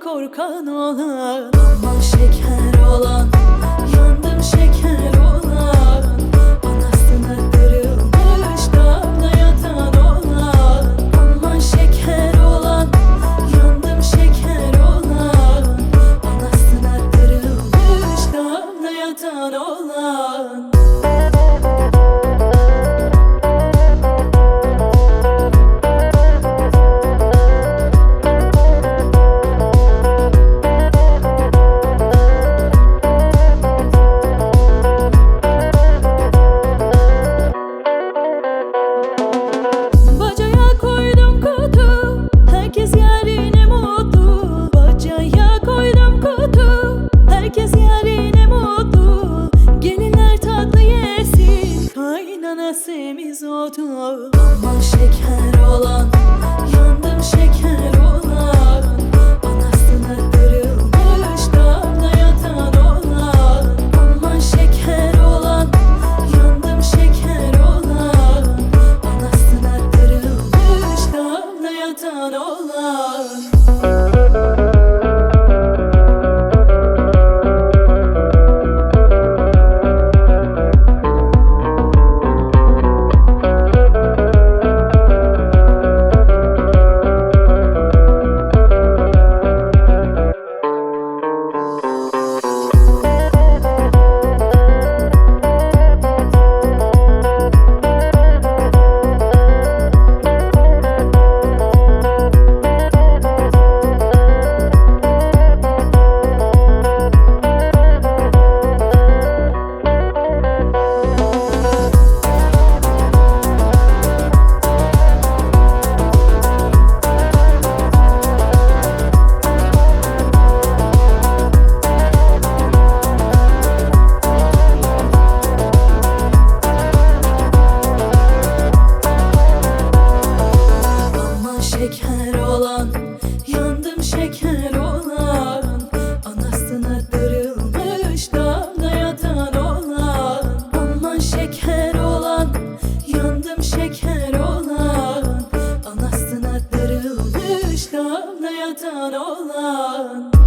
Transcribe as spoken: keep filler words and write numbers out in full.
korkan olan. Aman şeker olan, yandım şeker olan. Anasına kırılmış damla yatan olan. Aman şeker olan, yandım şeker olan. Anasına kırılmış damla yatan olan. Semizotu. Aman şeker olan, yandım şeker olan. Anasına kırılmış damla yatan olan. Aman şeker olan, yandım şeker olan. Anasına kırılmış damla yatan olan. Şeker olan, yandım şeker olan. Anasına kırılmış damla yatan olan. Aman şeker olan, yandım şeker olan. Anasına kırılmış damla yatan olan.